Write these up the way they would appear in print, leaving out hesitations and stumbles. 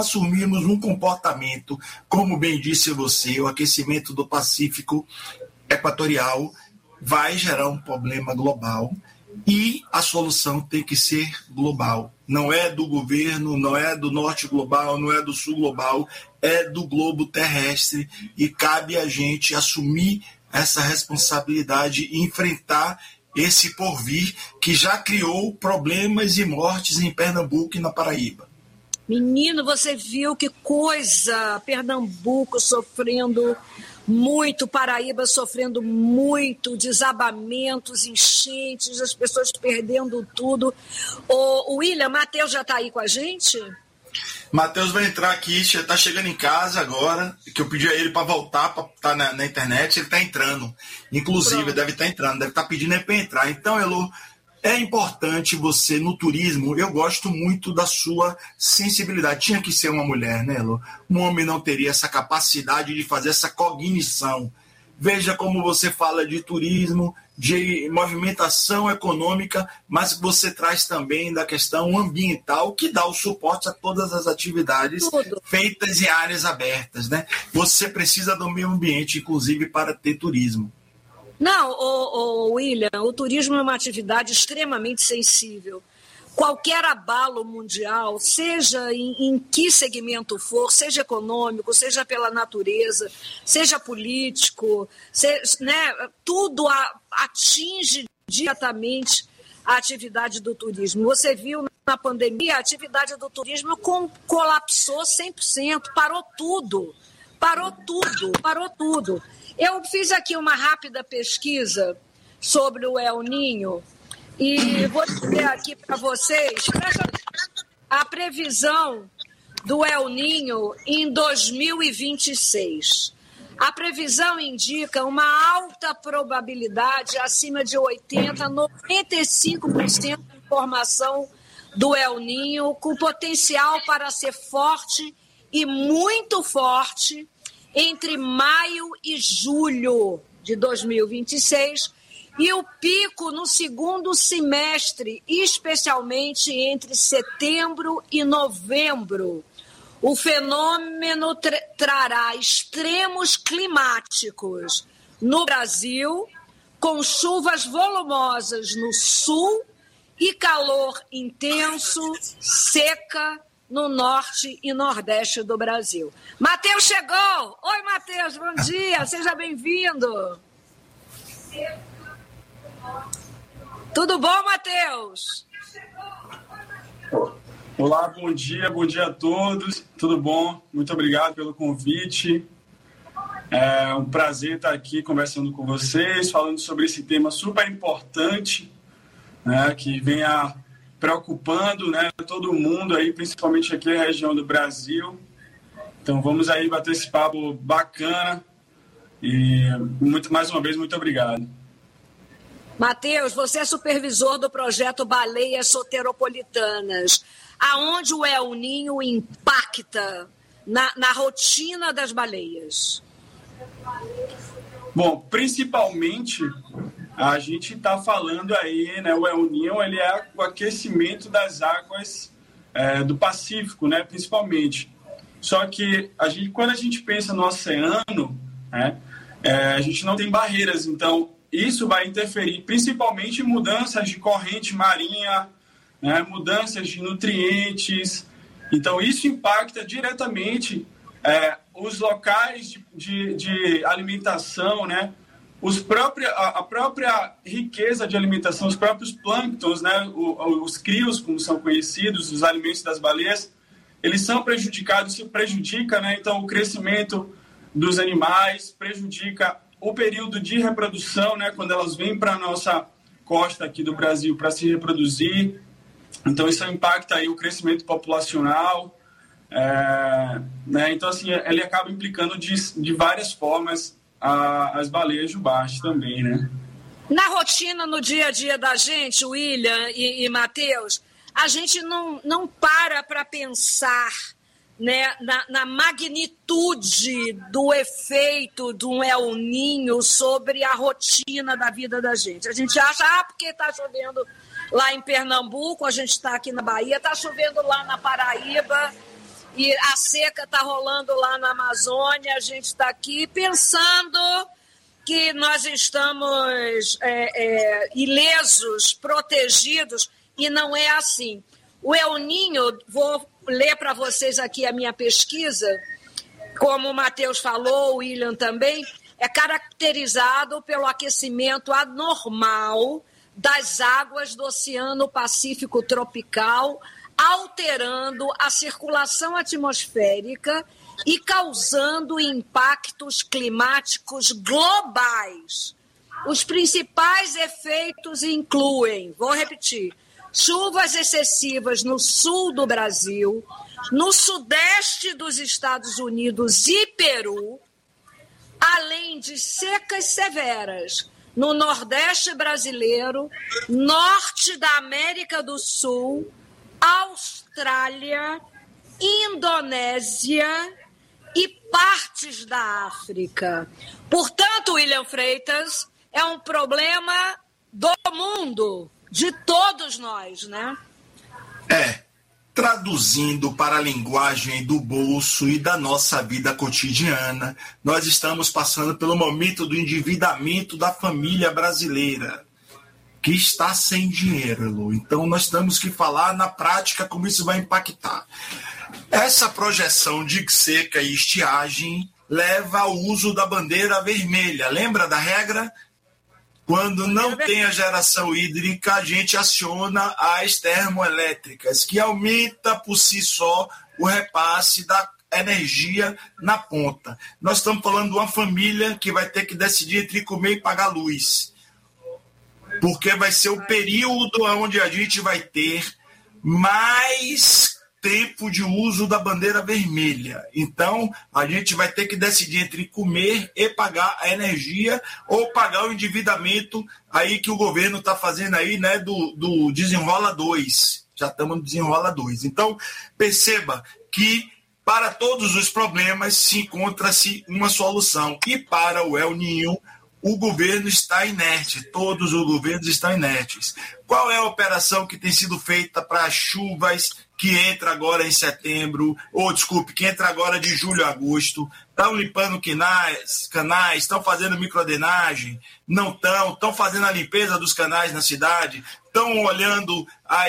assumirmos um comportamento, como bem disse você, o aquecimento do Pacífico Equatorial vai gerar um problema global e a solução tem que ser global. Não é do governo, não é do norte global, não é do sul global, é do globo terrestre e cabe a gente assumir essa responsabilidade e enfrentar esse porvir que já criou problemas e mortes em Pernambuco e na Paraíba. Menino, você viu que coisa? Pernambuco sofrendo muito, Paraíba sofrendo muito, desabamentos, enchentes, as pessoas perdendo tudo. O William, Matheus já está aí com a gente? Matheus vai entrar aqui, está chegando em casa agora, que eu pedi a ele para voltar, para estar na internet, ele está entrando. Inclusive, Pronto. Deve estar entrando, deve estar pedindo para entrar. Então, Elô, é importante você, no turismo, eu gosto muito da sua sensibilidade. Tinha que ser uma mulher, né, Elô? Um homem não teria essa capacidade de fazer essa cognição. Veja como você fala de turismo, de movimentação econômica, mas você traz também da questão ambiental, que dá o suporte a todas as atividades feitas em áreas abertas, né? Você precisa do meio ambiente, inclusive, para ter turismo. Não, William, o turismo é uma atividade extremamente sensível. Qualquer abalo mundial, seja em que segmento for, seja econômico, seja pela natureza, seja político, né, tudo atinge diretamente a atividade do turismo. Você viu na pandemia, a atividade do turismo colapsou 100%, parou tudo. Eu fiz aqui uma rápida pesquisa sobre o El Niño e vou dizer aqui para vocês a previsão do El Niño em 2026. A previsão indica uma alta probabilidade, acima de 80%, 95% de formação do El Niño, com potencial para ser forte e muito forte entre maio e julho de 2026 e o pico no segundo semestre, especialmente entre setembro e novembro. O fenômeno trará extremos climáticos no Brasil, com chuvas volumosas no sul e calor intenso, seca, no norte e nordeste do Brasil. Matheus chegou! Oi, Matheus, bom dia, seja bem-vindo. Tudo bom, Matheus? Olá, bom dia a todos, tudo bom? Muito obrigado pelo convite. É um prazer estar aqui conversando com vocês, falando sobre esse tema super importante, né, que vem preocupando, né, todo mundo aí, principalmente aqui na região do Brasil. Então vamos aí bater esse papo bacana e mais uma vez muito obrigado. Matheus, você é supervisor do projeto Baleias Soteropolitanas. Aonde o El Niño impacta na rotina das baleias? Bom, principalmente a gente está falando aí, né, o El Niño, ele é o aquecimento das águas do Pacífico, né, principalmente. Só que quando a gente pensa no oceano, né, a gente não tem barreiras, então isso vai interferir principalmente em mudanças de corrente marinha, né, mudanças de nutrientes. Então isso impacta diretamente os locais de alimentação, né, a própria riqueza de alimentação, os próprios plânctons, né, os crios, como são conhecidos, os alimentos das baleias, eles são prejudicados, isso prejudica, né, então, o crescimento dos animais, prejudica o período de reprodução, né, quando elas vêm para a nossa costa aqui do Brasil para se reproduzir. Então, isso impacta aí o crescimento populacional, né, então, assim, ele acaba implicando de várias formas as baleias jubarte também, né? Na rotina, no dia a dia da gente, William e Matheus, a gente não para pensar, né, na magnitude do efeito de um El Niño sobre a rotina da vida da gente. A gente acha, porque está chovendo lá em Pernambuco, a gente está aqui na Bahia, está chovendo lá na Paraíba, e a seca está rolando lá na Amazônia, a gente está aqui pensando que nós estamos ilesos, protegidos, e não é assim. O El Niño, vou ler para vocês aqui a minha pesquisa, como o Matheus falou, o William também, é caracterizado pelo aquecimento anormal das águas do Oceano Pacífico tropical, alterando a circulação atmosférica e causando impactos climáticos globais. Os principais efeitos incluem, vou repetir, chuvas excessivas no sul do Brasil, no sudeste dos Estados Unidos e Peru, além de secas severas no nordeste brasileiro, norte da América do Sul, Austrália, Indonésia e partes da África. Portanto, William Freitas, é um problema do mundo, de todos nós, né? Traduzindo para a linguagem do bolso e da nossa vida cotidiana, nós estamos passando pelo momento do endividamento da família brasileira, que está sem dinheiro, Lu. Então, nós temos que falar na prática como isso vai impactar. Essa projeção de seca e estiagem leva ao uso da bandeira vermelha. Lembra da regra? Quando não tem a geração hídrica, a gente aciona as termoelétricas, que aumenta por si só o repasse da energia na ponta. Nós estamos falando de uma família que vai ter que decidir entre comer e pagar luz, porque vai ser o período onde a gente vai ter mais tempo de uso da bandeira vermelha. Então, a gente vai ter que decidir entre comer e pagar a energia ou pagar o endividamento aí que o governo está fazendo aí, né, do Desenrola 2. Já estamos no Desenrola 2. Então, perceba que para todos os problemas se encontra-se uma solução. E para o El Niño, o governo está inerte, todos os governos estão inertes. Qual é a operação que tem sido feita para as chuvas que entra agora em setembro, que entra agora de julho a agosto? Estão limpando canais, estão fazendo microdenagem? Não estão fazendo a limpeza dos canais na cidade? Estão olhando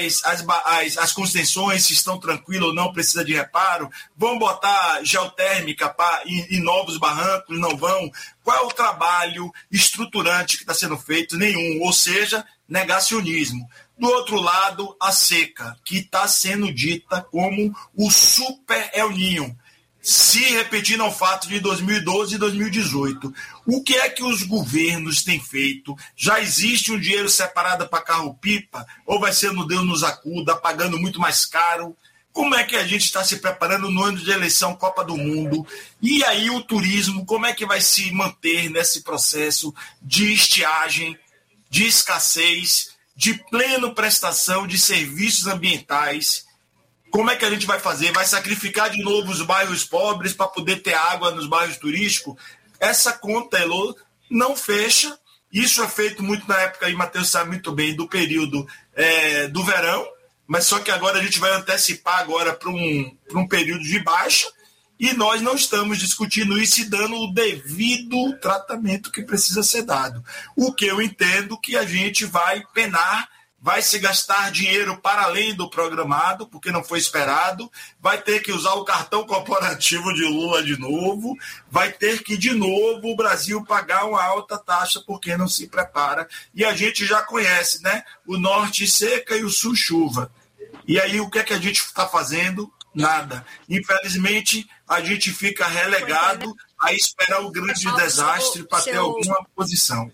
as contenções, se estão tranquilas ou não, precisa de reparo? Vão botar geotérmica em novos barrancos? Não vão? Qual é o trabalho estruturante que está sendo feito? Nenhum, ou seja, negacionismo. Do outro lado, a seca, que está sendo dita como o super El Niño, se repetindo ao fato de 2012 e 2018. O que é que os governos têm feito? Já existe um dinheiro separado para carro-pipa? Ou vai ser no Deus nos acuda, pagando muito mais caro? Como é que a gente está se preparando no ano de eleição Copa do Mundo? E aí o turismo, como é que vai se manter nesse processo de estiagem, de escassez, de plena prestação de serviços ambientais? Como é que a gente vai fazer? Vai sacrificar de novo os bairros pobres para poder ter água nos bairros turísticos? Essa conta, Elô, não fecha. Isso é feito muito na época, e Matheus sabe muito bem, do período do verão, mas só que agora a gente vai antecipar agora para um período de baixa, e nós não estamos discutindo isso e dando o devido tratamento que precisa ser dado. O que eu entendo que a gente vai penar, vai se gastar dinheiro para além do programado, porque não foi esperado, vai ter que usar o cartão corporativo de Lula de novo, vai ter que, de novo, o Brasil pagar uma alta taxa porque não se prepara. E a gente já conhece, né? O norte seca e o sul chuva. E aí o que é que a gente está fazendo? Nada. Infelizmente, a gente fica relegado a esperar o grande desastre para ter alguma posição.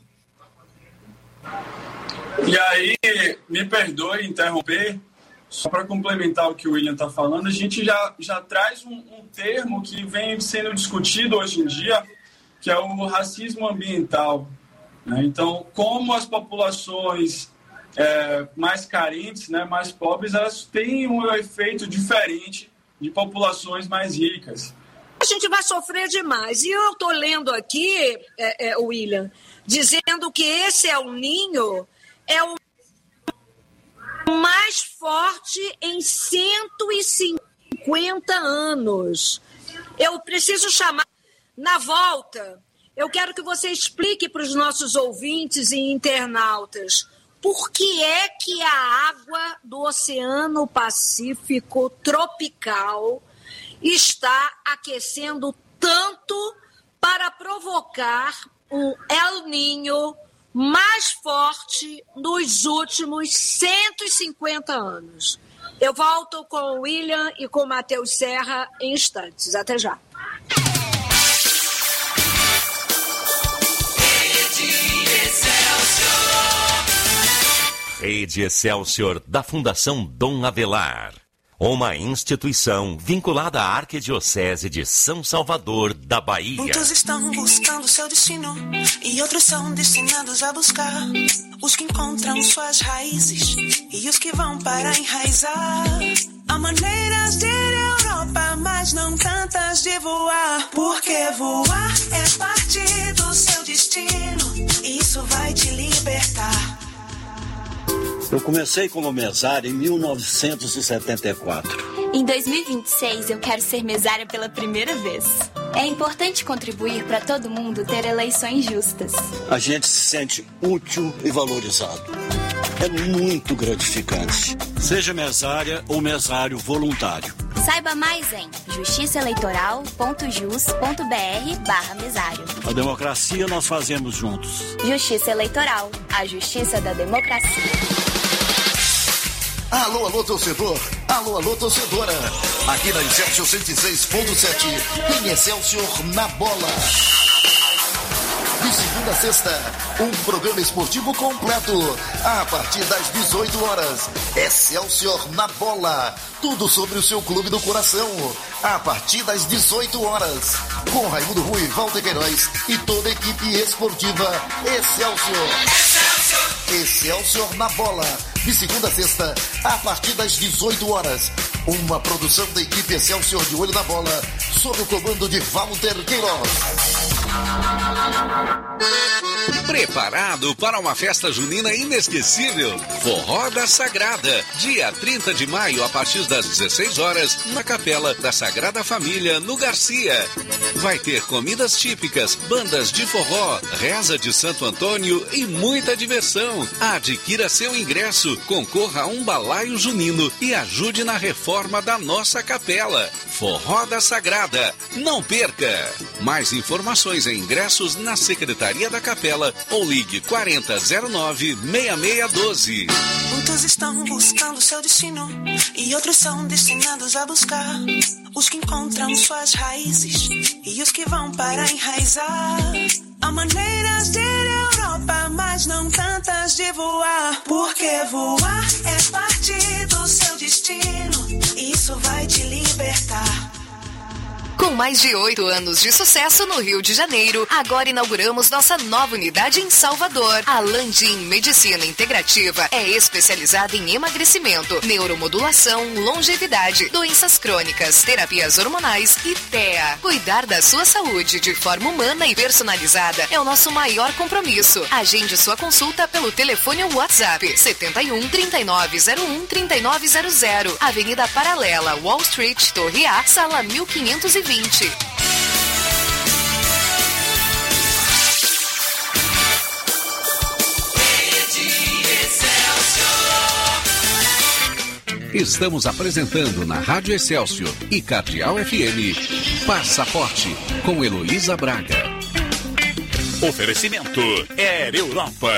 E aí, me perdoe interromper, só para complementar o que o William está falando, a gente já traz um termo que vem sendo discutido hoje em dia, que é o racismo ambiental, né? Então, como as populações mais carentes, né, mais pobres, elas têm um efeito diferente de populações mais ricas. A gente vai sofrer demais. E eu estou lendo aqui, William, dizendo que esse El Niño é o mais forte em 150 150 anos. Eu preciso chamar. Na volta, eu quero que você explique para os nossos ouvintes e internautas por que é que a água do Oceano Pacífico tropical está aquecendo tanto para provocar um El Niño mais forte nos últimos 150 anos. Eu volto com o William e com o Matheus Serra em instantes. Até já. Rede Excelsior da Fundação Dom Avelar. Uma instituição vinculada à Arquidiocese de São Salvador, da Bahia. Muitos estão buscando seu destino e outros são destinados a buscar. Os que encontram suas raízes e os que vão para enraizar. Há maneiras de ir à Europa, mas não tantas de voar. Porque voar é parte do seu destino. Isso vai te libertar. Eu comecei como mesária em 1974. Em 2026, eu quero ser mesária pela primeira vez. É importante contribuir para todo mundo ter eleições justas. A gente se sente útil e valorizado. É muito gratificante. Seja mesária ou mesário voluntário. Saiba mais em justiçaeleitoral.jus.br/mesário. A democracia nós fazemos juntos. Justiça Eleitoral, a justiça da democracia. Alô, alô, torcedor. Alô, alô, torcedora. Aqui na Excelsior 106.7 tem Excelsior na bola. De segunda a sexta, um programa esportivo completo. A partir das 18 horas, Excelsior na bola. Tudo sobre o seu clube do coração. A partir das 18 horas, com Raimundo Rui, Walter Queiroz e toda a equipe esportiva Excelsior. Excelsior na bola. De segunda a sexta, a partir das 18 horas. Uma produção da equipe Excelsior de Olho na Bola, sob o comando de Walter Queiroz. Preparado para uma festa junina inesquecível? Forró da Sagrada, dia 30 de maio, a partir das 16 horas, na Capela da Sagrada Família, no Garcia. Vai ter comidas típicas, bandas de forró, reza de Santo Antônio e muita diversão. Adquira seu ingresso, concorra a um balaio junino e ajude na reforma da nossa capela. Forró da Sagrada, não perca! Mais informações e ingressos na Secretaria da Capela ou ligue 4009-6612. Muitos estão buscando seu destino e outros são destinados a buscar. Os que encontram suas raízes e os que vão para enraizar. Há maneiras de ir à Europa, mas não tantas de voar. Porque voar é parte do seu destino. Isso vai te libertar. Com mais de 8 anos de sucesso no Rio de Janeiro, agora inauguramos nossa nova unidade em Salvador. A Landim Medicina Integrativa é especializada em emagrecimento, neuromodulação, longevidade, doenças crônicas, terapias hormonais e TEA. Cuidar da sua saúde de forma humana e personalizada é o nosso maior compromisso. Agende sua consulta pelo telefone ou WhatsApp 71 3901 3900, Avenida Paralela, Wall Street, Torre A, sala 1520. Estamos apresentando na Rádio Excelsior e Cardeal FM Passaporte com Heloísa Braga. Oferecimento Air Europa.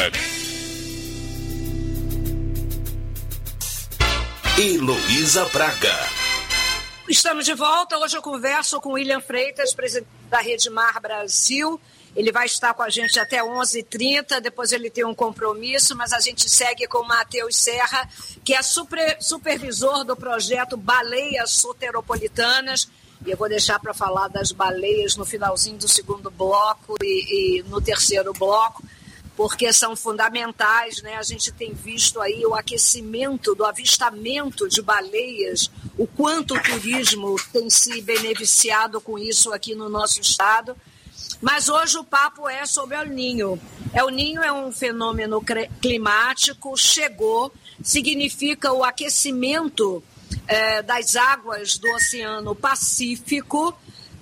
Heloísa Braga. Estamos de volta. Hoje eu converso com o William Freitas, presidente da Redmar Brasil. Ele vai estar com a gente até 11h30, depois ele tem um compromisso, mas a gente segue com o Matheus Serra, que é supervisor do projeto Baleias Soteropolitanas. E eu vou deixar para falar das baleias no finalzinho do segundo bloco e no terceiro bloco, porque são fundamentais, né? A gente tem visto aí o aquecimento do avistamento de baleias, o quanto o turismo tem se beneficiado com isso aqui no nosso estado. Mas hoje o papo é sobre El Niño. El Niño é um fenômeno climático, chegou, significa o aquecimento das águas do Oceano Pacífico,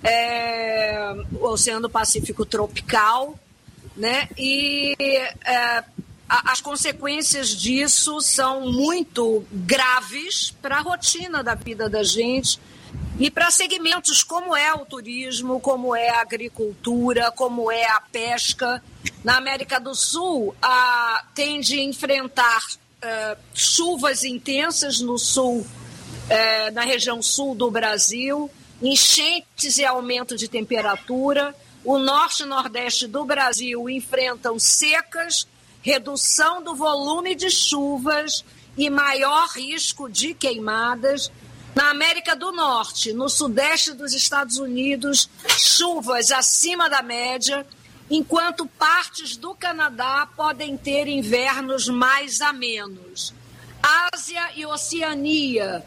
o Oceano Pacífico tropical, né? E as consequências disso são muito graves para a rotina da vida da gente e para segmentos como é o turismo, como é a agricultura, como é a pesca. Na América do Sul, tende a enfrentar chuvas intensas no sul, na região sul do Brasil, enchentes e aumento de temperatura. O norte e nordeste do Brasil enfrentam secas, redução do volume de chuvas e maior risco de queimadas. Na América do Norte, no sudeste dos Estados Unidos, chuvas acima da média, enquanto partes do Canadá podem ter invernos mais amenos. Ásia e Oceania,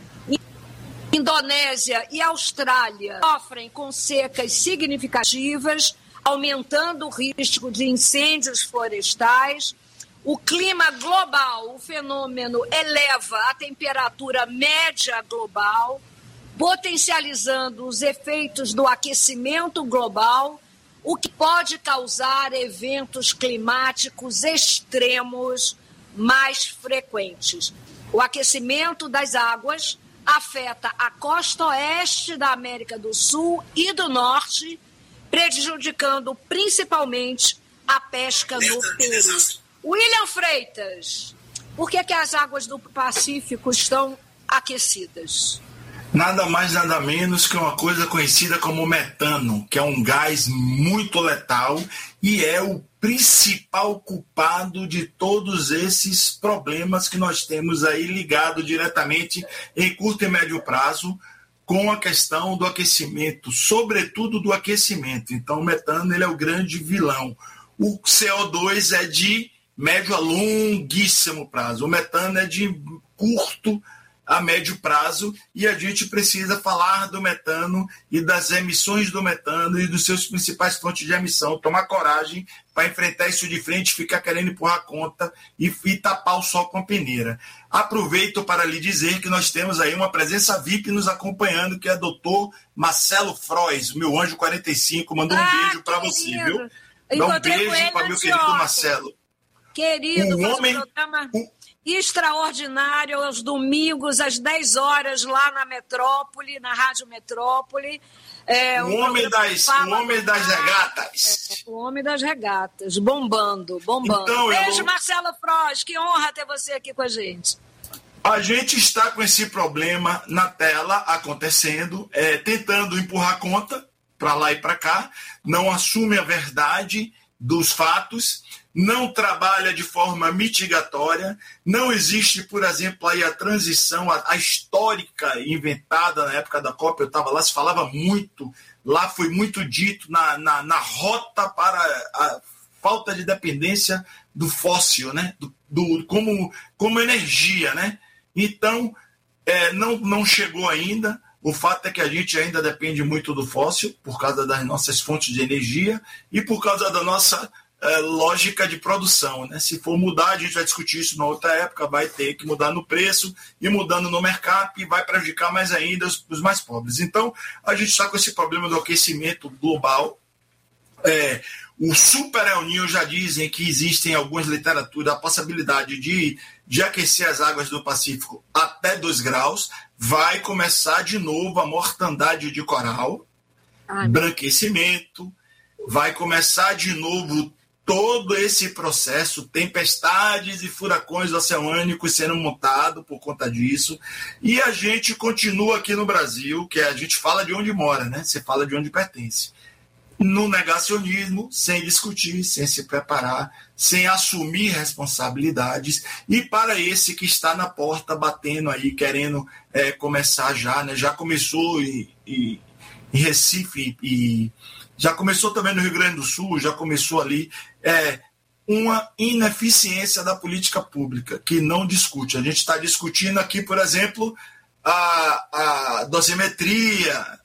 Indonésia e Austrália sofrem com secas significativas, aumentando o risco de incêndios florestais. O clima global, o fenômeno eleva a temperatura média global, potencializando os efeitos do aquecimento global, o que pode causar eventos climáticos extremos mais frequentes. O aquecimento das águas afeta a costa oeste da América do Sul e do Norte, prejudicando principalmente a pesca no Peru. William Freitas, por que as águas do Pacífico estão aquecidas? Nada mais, nada menos que uma coisa conhecida como metano, que é um gás muito letal e é o principal culpado de todos esses problemas que nós temos aí ligado diretamente em curto e médio prazo com a questão do aquecimento, sobretudo do aquecimento. Então o metano ele é o grande vilão. O CO2 é de médio a longuíssimo prazo. O metano é de curto a médio prazo e a gente precisa falar do metano e das emissões do metano e dos seus principais fontes de emissão. Tomar coragem para enfrentar isso de frente, ficar querendo empurrar a conta e tapar o sol com a peneira. Aproveito para lhe dizer que nós temos aí uma presença VIP nos acompanhando, que é o doutor Marcelo Frois, meu anjo 45, mandou um beijo para você, viu? Dá um beijo para meu querido Marcelo. Querido, um programa extraordinário aos domingos, às 10 horas, lá na Metrópole, na Rádio Metrópole. O homem das regatas. O homem das regatas, bombando. Então, beijo, Marcelo Frois, que honra ter você aqui com a gente. A gente está com esse problema na tela acontecendo, tentando empurrar a conta para lá e para cá, não assume a verdade dos fatos, não trabalha de forma mitigatória, não existe, por exemplo, aí a transição, a histórica inventada na época da COP, eu estava lá, se falava muito, lá foi muito dito na rota para a falta de dependência do fóssil, né? como energia, né? Então, não chegou ainda. O fato é que a gente ainda depende muito do fóssil por causa das nossas fontes de energia e por causa da nossa lógica de produção, né? Se for mudar, a gente vai discutir isso na outra época, vai ter que mudar no preço e mudando no mercado e vai prejudicar mais ainda os mais pobres. Então, a gente está com esse problema do aquecimento global. O Super El Niño já dizem que existem em algumas literaturas a possibilidade de aquecer as águas do Pacífico até 2 graus. Vai começar de novo a mortandade de coral, branquecimento, vai começar de novo todo esse processo, tempestades e furacões oceânicos sendo montados por conta disso. E a gente continua aqui no Brasil, que a gente fala de onde mora, né? Você fala de onde pertence. No negacionismo, sem discutir, sem se preparar, sem assumir responsabilidades, e para esse que está na porta batendo aí, querendo começar já, né? Já começou em Recife, e já começou também no Rio Grande do Sul, já começou ali, uma ineficiência da política pública, que não discute. A gente está discutindo aqui, por exemplo, a dosimetria,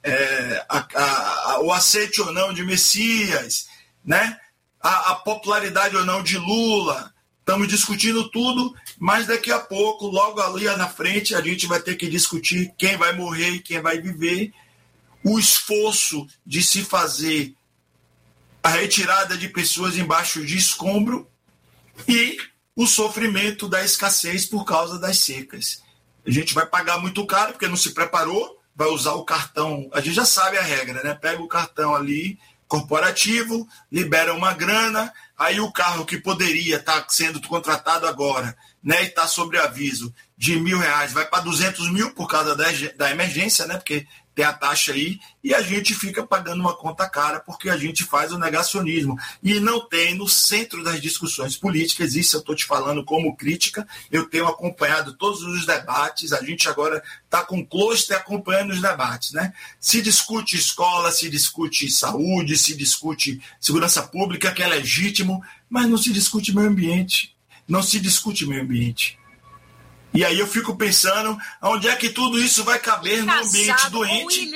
o aceite ou não de Messias, né? A popularidade ou não de Lula, estamos discutindo tudo, mas daqui a pouco, logo ali na frente, a gente vai ter que discutir quem vai morrer e quem vai viver, o esforço de se fazer a retirada de pessoas embaixo de escombro e o sofrimento da escassez por causa das secas. A gente vai pagar muito caro porque não se preparou, vai usar o cartão, a gente já sabe a regra, né? Pega o cartão ali, corporativo, libera uma grana, aí o carro que poderia estar sendo contratado agora, né, e está sobre aviso de R$1.000, vai para 200 mil por causa da emergência, né? Porque tem a taxa aí, e a gente fica pagando uma conta cara porque a gente faz o negacionismo. E não tem no centro das discussões políticas, isso eu estou te falando como crítica, eu tenho acompanhado todos os debates, a gente agora está com cluster acompanhando os debates, né? Se discute escola, se discute saúde, se discute segurança pública, que é legítimo, mas não se discute meio ambiente. Não se discute meio ambiente. E aí eu fico pensando onde é que tudo isso vai caber no ambiente doente.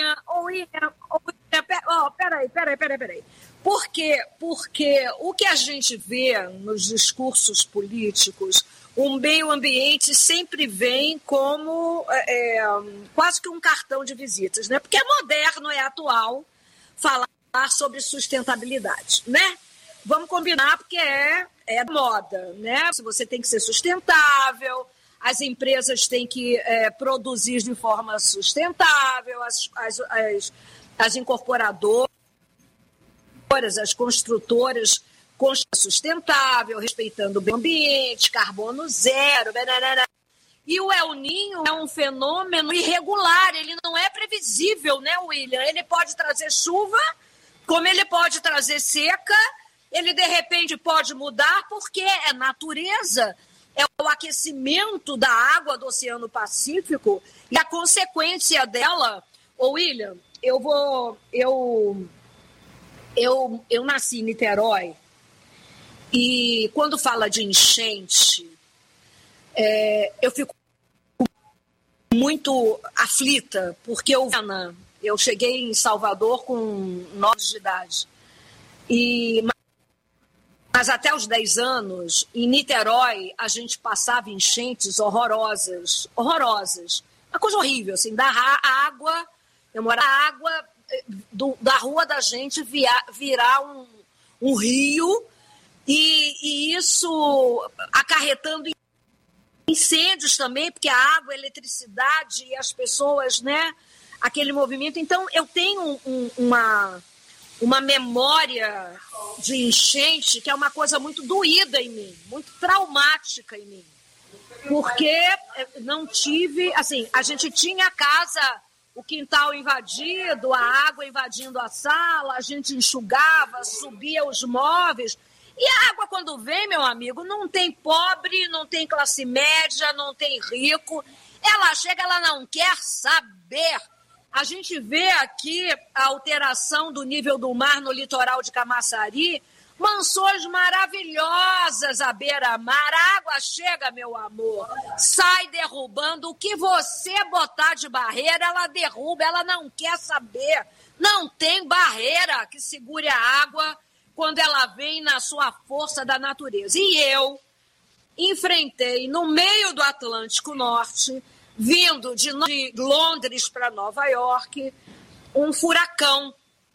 Peraí. Porque o que a gente vê nos discursos políticos, o meio ambiente sempre vem como quase que um cartão de visitas, né? Porque é moderno, é atual falar sobre sustentabilidade, né? Vamos combinar porque é moda, né? Se você tem que ser sustentável, as empresas têm que produzir de forma sustentável, as incorporadoras, as construtoras sustentável, respeitando o meio ambiente, carbono zero. Banana. E o El Niño é um fenômeno irregular, ele não é previsível, né, William? Ele pode trazer chuva, como ele pode trazer seca, ele de repente pode mudar, porque é natureza. É o aquecimento da água do Oceano Pacífico e a consequência dela. Ô, William, eu nasci em Niterói e quando fala de enchente, eu fico muito aflita, porque eu cheguei em Salvador com 9 anos de idade. Mas até os 10 anos, em Niterói, a gente passava enchentes horrorosas. Uma coisa horrível, assim, da água, eu morava na água da rua da gente virar um rio, e isso acarretando incêndios também, porque a água, a eletricidade e as pessoas, né, aquele movimento. Então, eu tenho uma memória de enchente que é uma coisa muito doída em mim, muito traumática em mim. Porque não tive, assim, a gente tinha a casa, o quintal invadido, a água invadindo a sala, a gente enxugava, subia os móveis. E a água, quando vem, meu amigo, não tem pobre, não tem classe média, não tem rico. Ela chega, ela não quer saber. A gente vê aqui a alteração do nível do mar no litoral de Camaçari, mansões maravilhosas à beira-mar, a água chega, meu amor, sai derrubando, o que você botar de barreira, ela derruba, ela não quer saber, não tem barreira que segure a água quando ela vem na sua força da natureza. E eu enfrentei no meio do Atlântico Norte, vindo de Londres para Nova York, um furacão.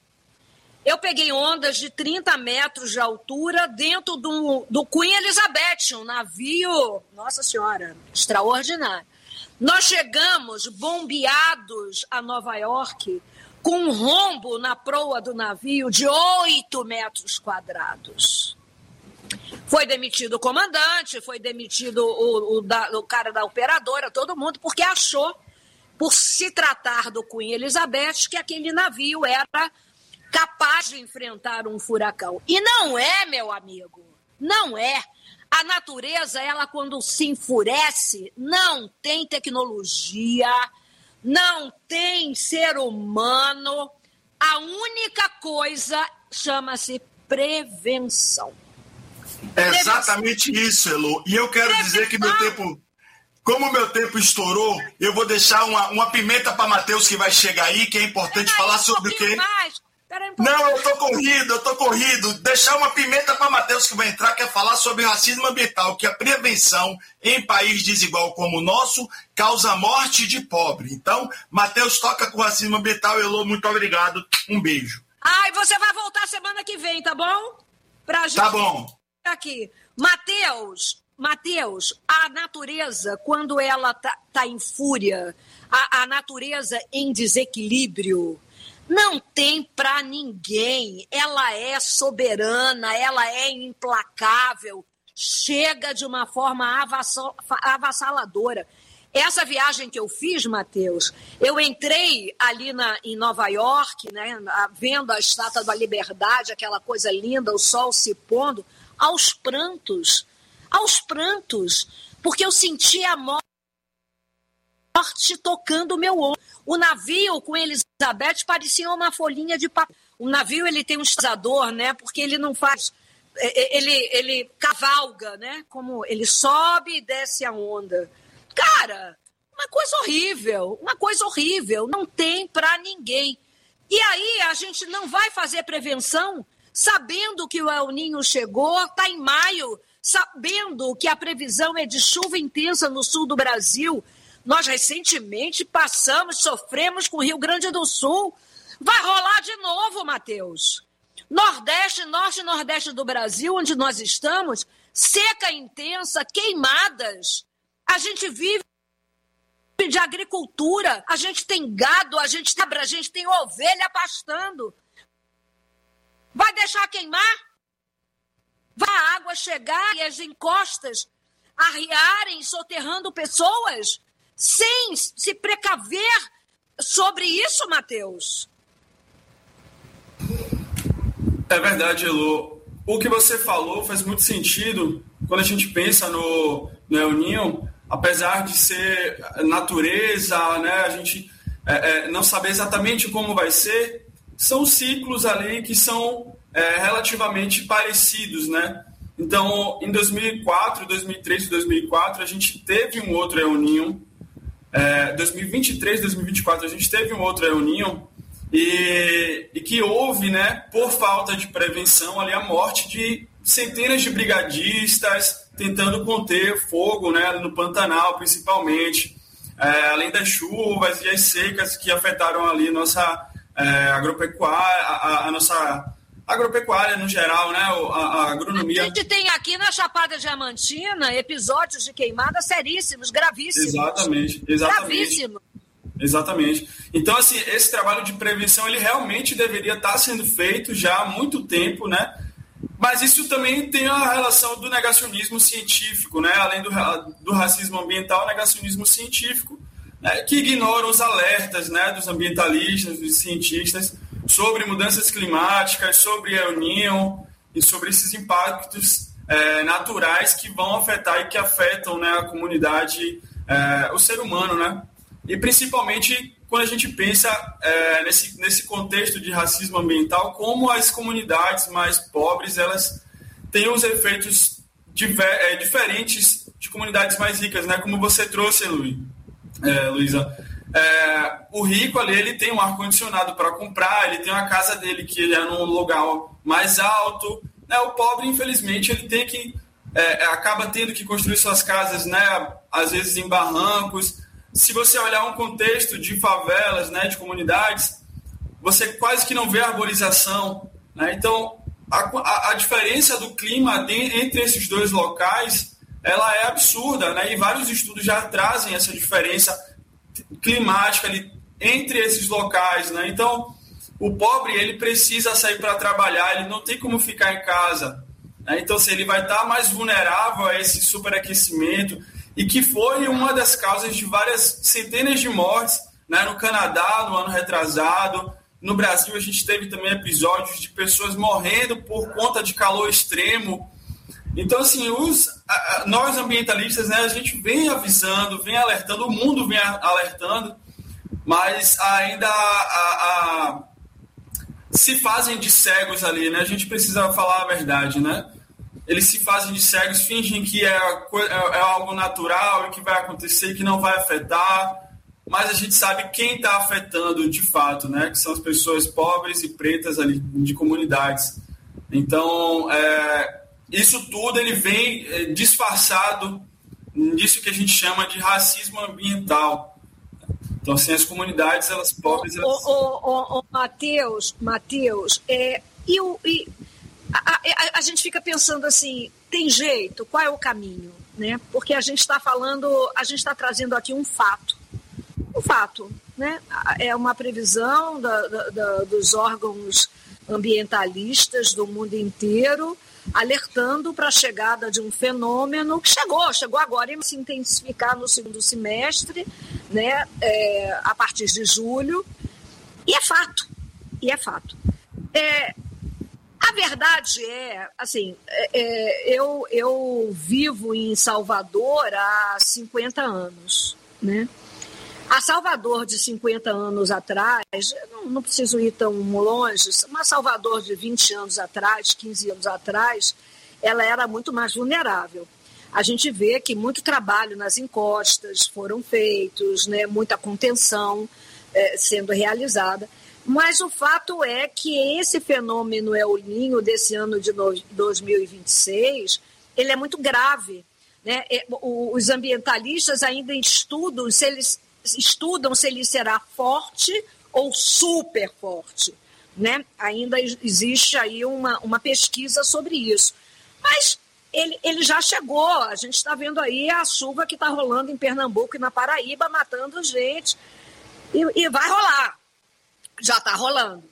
Eu peguei ondas de 30 metros de altura dentro do Queen Elizabeth, um navio, nossa senhora, extraordinário. Nós chegamos bombeados a Nova York com um rombo na proa do navio de 8 metros quadrados. Foi demitido o comandante, foi demitido o cara da operadora, todo mundo, porque achou, por se tratar do Queen Elizabeth, que aquele navio era capaz de enfrentar um furacão. E não é, meu amigo, não é. A natureza, ela quando se enfurece, não tem tecnologia, não tem ser humano. A única coisa chama-se prevenção. É exatamente isso, Elô. E eu quero dizer que meu tempo, como meu tempo estourou, eu vou deixar uma pimenta para Matheus que vai chegar aí, que é importante falar sobre o quê? Não, eu tô corrido. Deixar uma pimenta para Matheus que vai entrar, quer falar sobre racismo ambiental, que a prevenção em país desigual como o nosso causa morte de pobre. Então, Matheus toca com racismo ambiental. Elô, muito obrigado. Um beijo. E você vai voltar semana que vem, tá bom? Pra gente. Tá bom. Aqui. Matheus, a natureza, quando ela tá em fúria, a natureza em desequilíbrio, não tem para ninguém. Ela é soberana, ela é implacável, chega de uma forma avassaladora. Essa viagem que eu fiz, Matheus, eu entrei ali em Nova York, né, vendo a Estátua da Liberdade, aquela coisa linda, o sol se pondo, aos prantos, porque eu senti a morte tocando o meu ombro. O navio com Elizabeth parecia uma folhinha de papel. O navio, ele tem um estabilizador, né? Porque ele não faz... Ele cavalga, né? Como ele sobe e desce a onda. Cara, uma coisa horrível. Não tem para ninguém. E aí a gente não vai fazer prevenção sabendo que o El Niño chegou, está em maio, sabendo que a previsão é de chuva intensa no sul do Brasil. Nós recentemente sofremos com o Rio Grande do Sul. Vai rolar de novo, Matheus. Norte e Nordeste do Brasil, onde nós estamos, seca intensa, queimadas. A gente vive de agricultura, a gente tem gado, a gente tem ovelha pastando. Vai deixar queimar? Vai a água chegar e as encostas arriarem, soterrando pessoas? Sem se precaver sobre isso, Matheus? É verdade, Elô. O que você falou faz muito sentido quando a gente pensa no El Niño, apesar de ser natureza, né, a gente não saber exatamente como vai ser, são ciclos ali que são relativamente parecidos, né? Então, em 2004, 2003 e 2004, a gente teve um outro El Niño. 2023, 2024, a gente teve um outro El Niño e que houve, né, por falta de prevenção, ali a morte de centenas de brigadistas tentando conter fogo, né, no Pantanal, principalmente, além das chuvas e as secas que afetaram ali nossa agropecuária, a nossa agropecuária no geral, né, a agronomia. A gente tem aqui na Chapada Diamantina episódios de queimadas seríssimos, gravíssimos. Exatamente. Gravíssimo. Exatamente. Então, assim, esse trabalho de prevenção, ele realmente deveria estar sendo feito já há muito tempo, né? Mas isso também tem a relação do negacionismo científico, né? Além do racismo ambiental, o negacionismo científico, né? Que ignora os alertas, né, dos ambientalistas, dos cientistas, sobre mudanças climáticas, sobre El Niño e sobre esses impactos naturais que vão afetar e que afetam, né, a comunidade, o ser humano, né? E principalmente quando a gente pensa nesse contexto de racismo ambiental, como as comunidades mais pobres elas têm os efeitos diferentes de comunidades mais ricas, né? Como você trouxe, Luísa. O rico ali, ele tem um ar-condicionado para comprar, ele tem uma casa dele que é num lugar mais alto, né? O pobre, infelizmente, ele tem que acaba tendo que construir suas casas, né? Às vezes em barrancos. Se você olhar um contexto de favelas, né, de comunidades, você quase que não vê arborização, né? Então, a diferença do clima entre esses dois locais, ela é absurda, né? E vários estudos já trazem essa diferença climática ali entre esses locais, né? Então, o pobre, ele precisa sair para trabalhar, ele não tem como ficar em casa, né? Então, assim, ele vai estar mais vulnerável a esse superaquecimento, e que foi uma das causas de várias centenas de mortes, né, no Canadá, no ano retrasado. No Brasil, a gente teve também episódios de pessoas morrendo por conta de calor extremo. Então, assim, nós ambientalistas, né, a gente vem avisando, vem alertando, o mundo vem alertando, mas ainda se fazem de cegos ali, né? A gente precisa falar a verdade, né? Eles se fazem de cegos, fingem que é algo natural e que vai acontecer, que não vai afetar. mas a gente sabe quem está afetando de fato, né? Que são as pessoas pobres e pretas ali de comunidades. Então, isso tudo ele vem disfarçado disso que a gente chama de racismo ambiental. Então, assim, as comunidades, elas pobres... Matheus, a gente fica pensando assim, tem jeito? Qual é o caminho? Né? Porque a gente está trazendo aqui um fato, né? É uma previsão dos órgãos ambientalistas do mundo inteiro, alertando para a chegada de um fenômeno que chegou agora e se intensificar no segundo semestre, né? A partir de julho, e é fato. A verdade é, assim, eu vivo em Salvador há 50 anos, né? A Salvador de 50 anos atrás, não preciso ir tão longe, uma Salvador de 20 anos atrás, 15 anos atrás, ela era muito mais vulnerável. A gente vê que muito trabalho nas encostas foram feitos, né? Muita contenção sendo realizada. Mas o fato é que esse fenômeno El Niño desse ano de 2026, ele é muito grave, né? Os ambientalistas ainda estudam se ele será forte ou super forte, né? Ainda existe aí uma pesquisa sobre isso. Mas ele já chegou, a gente está vendo aí a chuva que está rolando em Pernambuco e na Paraíba, matando gente, e vai rolar. Já está rolando.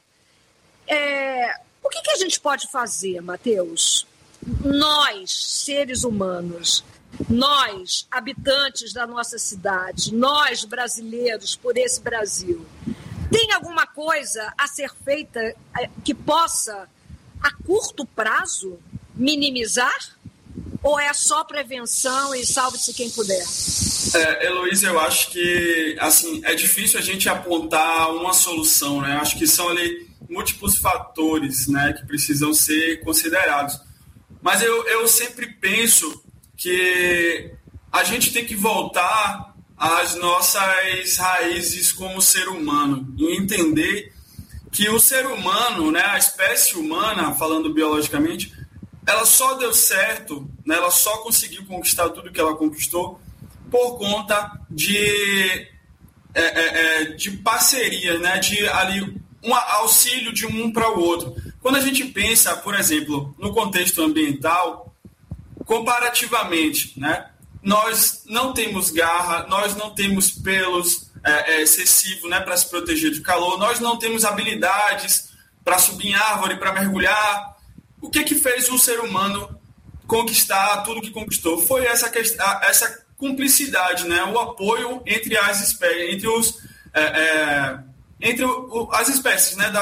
O que a gente pode fazer, Matheus? Nós, seres humanos, nós, habitantes da nossa cidade, nós, brasileiros, por esse Brasil, tem alguma coisa a ser feita que possa, a curto prazo, minimizar? Ou é só prevenção e salve-se quem puder? Heloísa, eu acho que assim, é difícil a gente apontar uma solução, né? Acho que são ali múltiplos fatores, né, que precisam ser considerados. Mas eu sempre penso que a gente tem que voltar às nossas raízes como ser humano e entender que o ser humano, né, a espécie humana, falando biologicamente, ela só deu certo, né, ela só conseguiu conquistar tudo que ela conquistou por conta de parceria, né, de ali um auxílio de um para o outro. Quando a gente pensa, por exemplo, no contexto ambiental, comparativamente, né, nós não temos garra, nós não temos pelos excessivos, né, para se proteger do calor, nós não temos habilidades para subir em árvore, para mergulhar. O que fez o ser humano conquistar tudo que conquistou? Foi essa cumplicidade, né? O apoio entre as espécies, entre as espécies, né?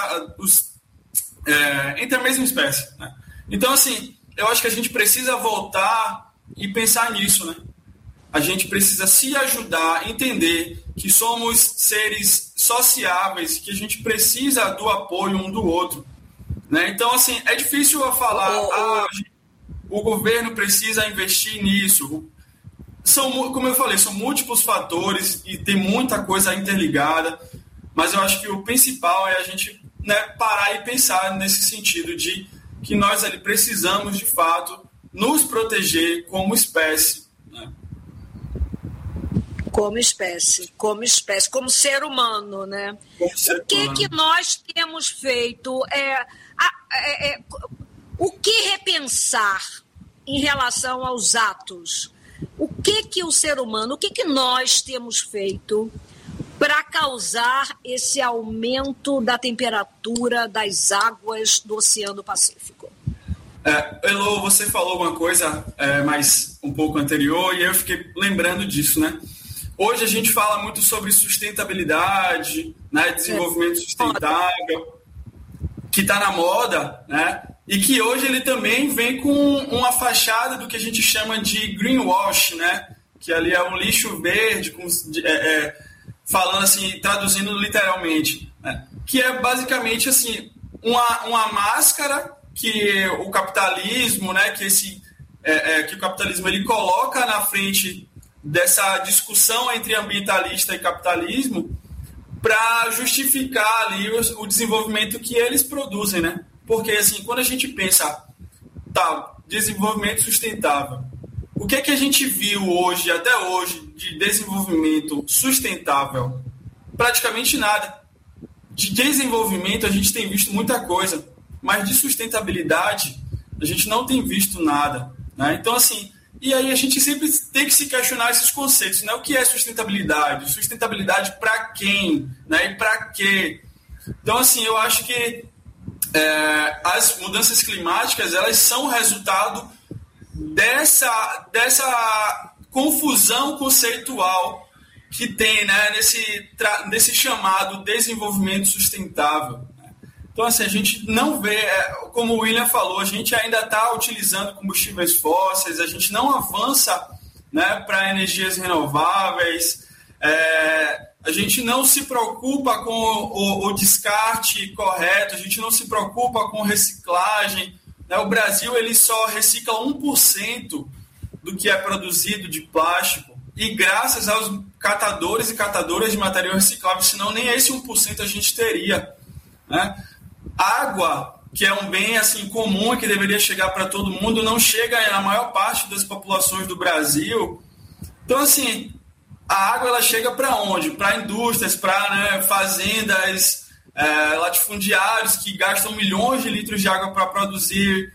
Entre a mesma espécie, né? Então, assim, eu acho que a gente precisa voltar e pensar nisso, né? A gente precisa se ajudar, entender que somos seres sociáveis, que a gente precisa do apoio um do outro, né? Então, assim, é difícil eu falar, o governo precisa investir nisso. Como eu falei, são múltiplos fatores e tem muita coisa interligada, mas eu acho que o principal é a gente, né, parar e pensar nesse sentido de que nós ali precisamos, de fato, nos proteger como espécie. Né? Como espécie, como ser humano, né? O que nós temos feito? O que repensar em relação aos atos? O que o ser humano, o que nós temos feito para causar esse aumento da temperatura das águas do Oceano Pacífico? Elô, você falou uma coisa mais um pouco anterior e eu fiquei lembrando disso, né? Hoje a gente fala muito sobre sustentabilidade, né, desenvolvimento sustentável, que está na moda, né? E que hoje ele também vem com uma fachada do que a gente chama de greenwash, né? Que ali é um lixo verde, falando assim, traduzindo literalmente, né? Que é basicamente assim, uma máscara que o capitalismo, né? Que o capitalismo ele coloca na frente dessa discussão entre ambientalista e capitalismo para justificar ali o desenvolvimento que eles produzem, né? Porque, assim, quando a gente pensa, desenvolvimento sustentável, o que é que a gente viu hoje, até hoje, de desenvolvimento sustentável? Praticamente nada. De desenvolvimento a gente tem visto muita coisa, mas de sustentabilidade a gente não tem visto nada, né? Então, assim, e aí a gente sempre tem que se questionar esses conceitos, né? O que é sustentabilidade? Sustentabilidade para quem? Né? E para quê? Então, assim, eu acho que as mudanças climáticas, elas são resultado dessa confusão conceitual que tem, né, nesse chamado desenvolvimento sustentável. Então, assim, a gente não vê, como o William falou, a gente ainda está utilizando combustíveis fósseis, a gente não avança, né, para energias renováveis, a gente não se preocupa com o descarte correto, a gente não se preocupa com reciclagem, né? O Brasil ele só recicla 1% do que é produzido de plástico, e graças aos catadores e catadoras de material reciclável, senão nem esse 1% a gente teria, né? Água, que é um bem assim comum e que deveria chegar para todo mundo, não chega na maior parte das populações do Brasil. Então, assim, a água ela chega para onde? Para indústrias, para, né, fazendas, latifundiários que gastam milhões de litros de água para produzir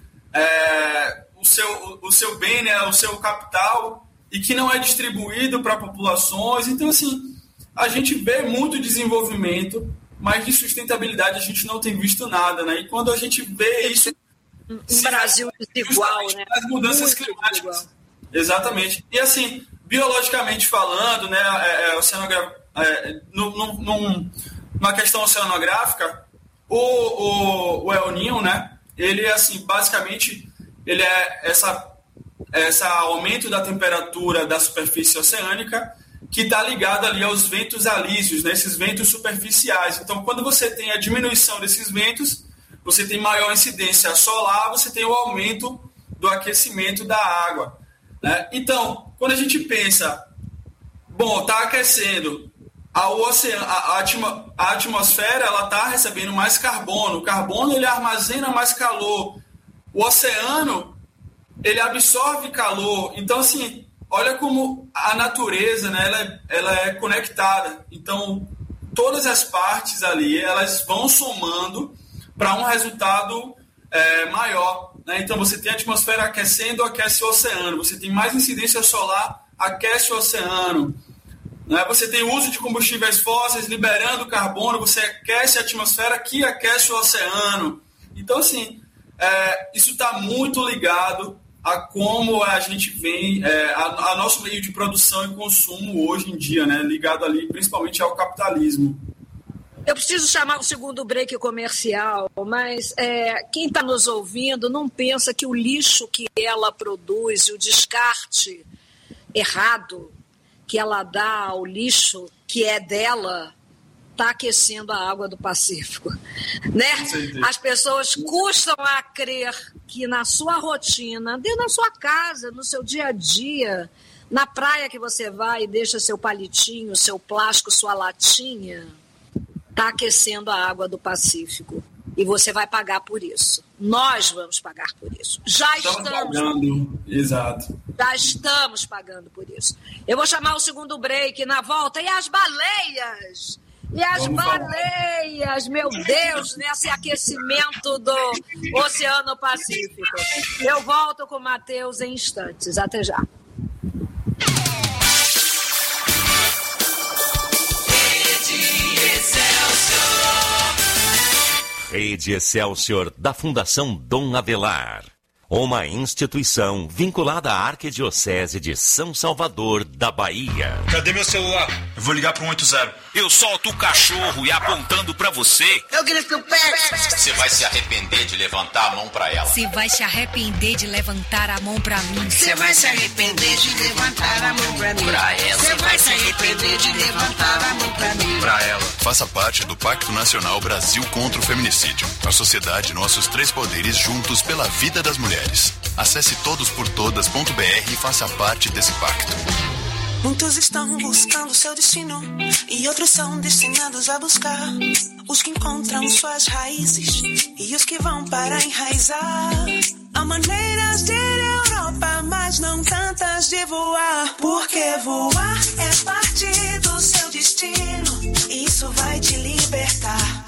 o seu bem, né, o seu capital, e que não é distribuído para populações. Então, assim, a gente vê muito desenvolvimento, mas de sustentabilidade a gente não tem visto nada, né? E quando a gente vê isso... Um Brasil desigual, né? As mudanças muito climáticas. Desigual. Exatamente. E, assim, biologicamente falando, né, numa questão oceanográfica, o El Niño, né, ele, assim, basicamente, ele é esse aumento da temperatura da superfície oceânica que está ligado ali aos ventos alísios, né, esses ventos superficiais. Então, quando você tem a diminuição desses ventos, você tem maior incidência solar, você tem o aumento do aquecimento da água, né? Então, quando a gente pensa, está aquecendo, a atmosfera está recebendo mais carbono, o carbono ele armazena mais calor, o oceano ele absorve calor. Então, assim, olha como a natureza, né, ela é conectada. Então, todas as partes ali, elas vão somando para um resultado maior, né? Então, você tem a atmosfera aquecendo, aquece o oceano. Você tem mais incidência solar, aquece o oceano, né? Você tem o uso de combustíveis fósseis, liberando carbono, você aquece a atmosfera, que aquece o oceano. Então, assim, isso está muito ligado a como a gente vem, a nosso meio de produção e consumo hoje em dia, né? Ligado ali principalmente ao capitalismo. Eu preciso chamar o segundo break comercial, mas quem está nos ouvindo não pensa que o lixo que ela produz, o descarte errado que ela dá ao lixo que é dela, está aquecendo a água do Pacífico, né? As pessoas custam a crer que na sua rotina, dentro da sua casa, no seu dia a dia, na praia que você vai e deixa seu palitinho, seu plástico, sua latinha, está aquecendo a água do Pacífico. E você vai pagar por isso. Nós vamos pagar por isso. Já estamos pagando. Exato. Já estamos pagando por isso. Eu vou chamar o segundo break na volta. E as baleias? E as baleias, meu Deus, nesse aquecimento do Oceano Pacífico. Eu volto com o Matheus em instantes. Até já. Rede Excelsior da Fundação Dom Avelar. Uma instituição vinculada à Arquidiocese de São Salvador, da Bahia. Cadê meu celular? Eu vou ligar para 180. Eu solto o cachorro e apontando pra você. Eu grito pé. Você vai se arrepender de levantar a mão pra ela. Você vai se arrepender de levantar a mão pra mim. Você vai se arrepender de levantar a mão pra mim. Pra ela. Você vai se arrepender de levantar a mão pra mim. Pra ela. Faça parte do Pacto Nacional Brasil contra o Feminicídio. A sociedade, nossos três poderes juntos pela vida das mulheres. Acesse todosportodas.br e faça parte desse pacto. Muitos estão buscando seu destino e outros são destinados a buscar os que encontram suas raízes e os que vão para enraizar. Há maneiras de ir à Europa, mas não tantas de voar, porque voar é parte do seu destino e isso vai te libertar.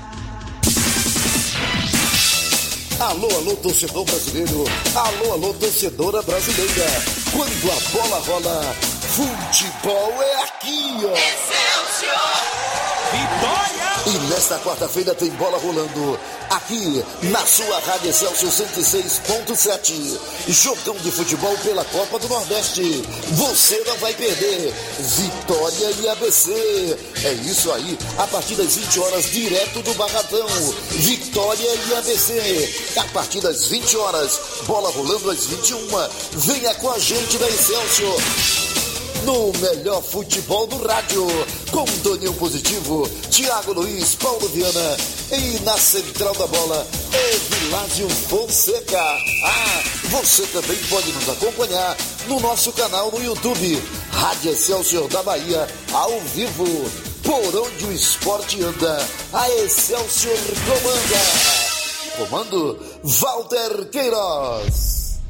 Alô, alô, torcedor brasileiro. Alô, alô, torcedora brasileira. Quando a bola rola, futebol é aqui, ó. Excelsior! Vitória! E nesta quarta-feira tem bola rolando aqui na sua Rádio Excelsior 106.7. Jogão de futebol pela Copa do Nordeste. Você não vai perder. Vitória e ABC. É isso aí. A partir das 20 horas, direto do Barradão. Vitória e ABC. A partir das 20 horas, bola rolando às 21. Venha com a gente da Excelsior. No melhor futebol do rádio, com Toninho Positivo, Thiago Luiz, Paulo Viana e na central da bola, Evilásio Fonseca. Você também pode nos acompanhar no nosso canal no YouTube, Rádio Excelsior da Bahia, ao vivo. Por onde o esporte anda, a Excelsior comanda. Comando Walter Queiroz.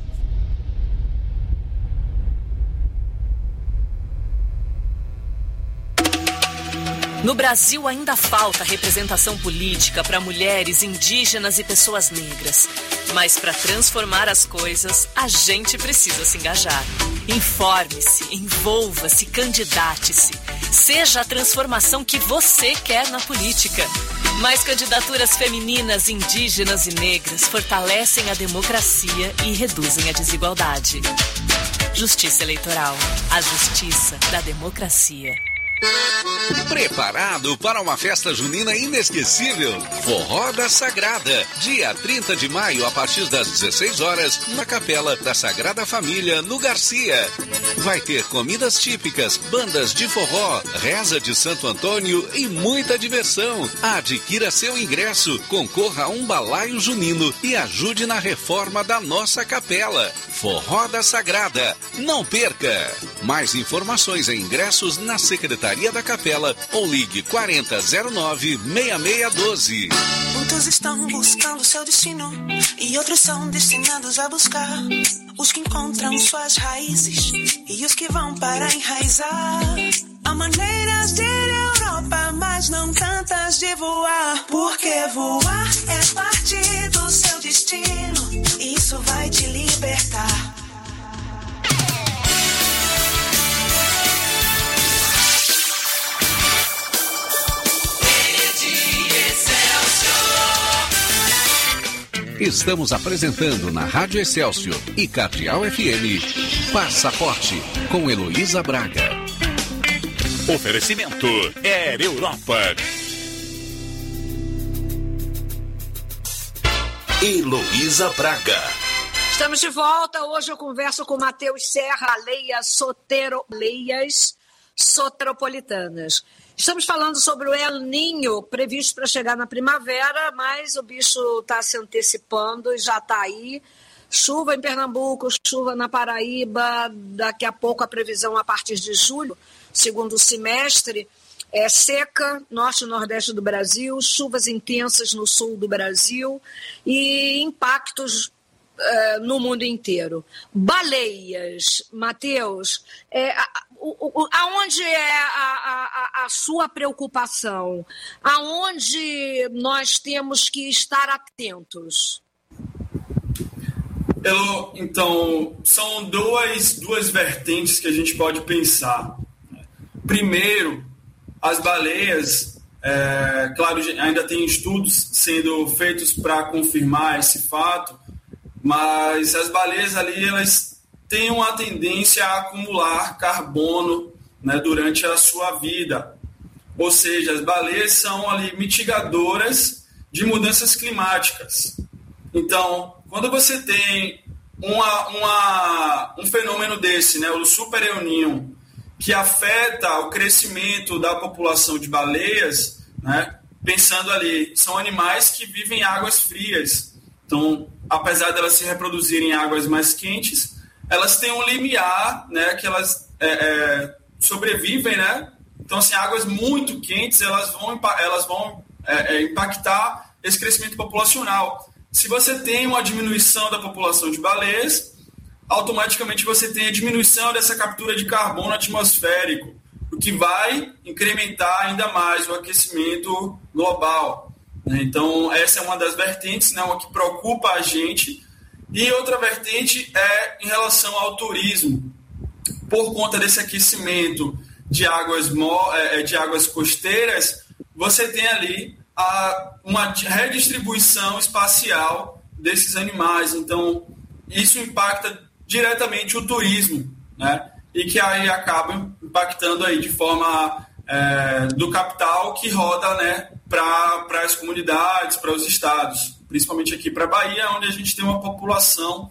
No Brasil ainda falta representação política para mulheres, indígenas e pessoas negras. Mas para transformar as coisas, a gente precisa se engajar. Informe-se, envolva-se, candidate-se. Seja a transformação que você quer na política. Mais candidaturas femininas, indígenas e negras fortalecem a democracia e reduzem a desigualdade. Justiça Eleitoral. A justiça da democracia. Preparado para uma festa junina inesquecível? Forró da Sagrada, dia 30 de maio, a partir das 16 horas, na Capela da Sagrada Família, no Garcia. Vai ter comidas típicas, bandas de forró, reza de Santo Antônio e muita diversão. Adquira seu ingresso, concorra a um balaio junino e ajude na reforma da nossa capela. Forró da Sagrada, não perca! Mais informações e ingressos na Secretaria da Capela ou ligue 4009-6612. Muitos estão buscando seu destino e outros são destinados a buscar os que encontram suas raízes e os que vão para enraizar. Há maneiras de ir à Europa, mas não tantas de voar, porque voar é parte do seu destino e isso vai te libertar. Estamos apresentando na Rádio Excelsior e Cardeal FM Passaporte com Heloísa Braga. Oferecimento Air Europa. Heloísa Braga. Estamos de volta. Hoje eu converso com Matheus Serra, Leias Soteropolitanas. Estamos falando sobre o El Niño, previsto para chegar na primavera, mas o bicho está se antecipando e já está aí. Chuva em Pernambuco, chuva na Paraíba, daqui a pouco a previsão a partir de julho, segundo semestre, é seca, norte e nordeste do Brasil, chuvas intensas no sul do Brasil e impactos no mundo inteiro. Baleias, Matheus, aonde é a sua preocupação? Aonde nós temos que estar atentos? Então, são duas vertentes que a gente pode pensar. Primeiro, as baleias, claro, ainda tem estudos sendo feitos para confirmar esse fato, mas as baleias ali, elas têm uma tendência a acumular carbono, né, durante a sua vida. Ou seja, as baleias são ali mitigadoras de mudanças climáticas. Então, quando você tem um fenômeno desse, né, o Super El Niño, que afeta o crescimento da população de baleias, né, pensando ali, são animais que vivem em águas frias. Então, apesar de elas se reproduzirem em águas mais quentes, elas têm um limiar, né, que elas sobrevivem, né? Então, assim, águas muito quentes, elas vão impactar esse crescimento populacional. Se você tem uma diminuição da população de baleias, automaticamente você tem a diminuição dessa captura de carbono atmosférico, o que vai incrementar ainda mais o aquecimento global. Então, essa é uma das vertentes, né, uma que preocupa a gente. E outra vertente é em relação ao turismo. Por conta desse aquecimento de águas costeiras, você tem ali uma redistribuição espacial desses animais. Então, isso impacta diretamente o turismo, né? E que aí acaba impactando aí de forma do capital que roda, né, para as comunidades, para os estados, principalmente aqui para a Bahia, onde a gente tem uma população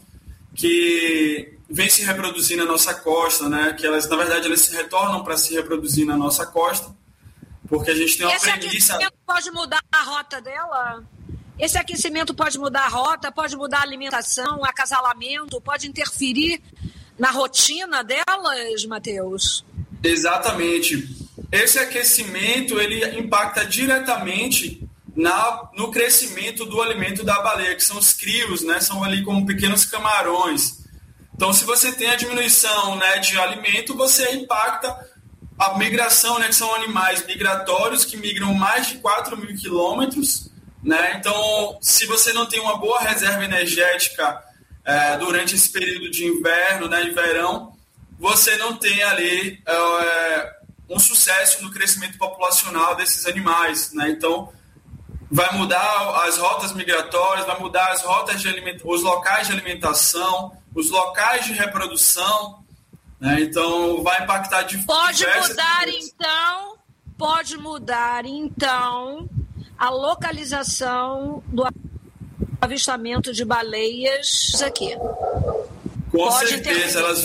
que vem se reproduzir na nossa costa, né? Que elas, na verdade, elas se retornam para se reproduzir na nossa costa, porque a gente tem uma premissa... Esse aquecimento pode mudar a rota dela? Esse aquecimento pode mudar a rota, pode mudar a alimentação, acasalamento, pode interferir na rotina delas, Matheus? Exatamente. Esse aquecimento, ele impacta diretamente no crescimento do alimento da baleia, que são os crios, né? São ali como pequenos camarões. Então, se você tem a diminuição, né, de alimento, você impacta a migração, né, que são animais migratórios que migram mais de 4.000 quilômetros, né? Então, se você não tem uma boa reserva energética durante esse período de inverno, né, e verão, você não tem ali um sucesso no crescimento populacional desses animais, né? Então, vai mudar as rotas migratórias, vai mudar as rotas os locais de alimentação, os locais de reprodução, né? Então vai impactar de pode mudar então a localização do avistamento de baleias aqui. Com certeza elas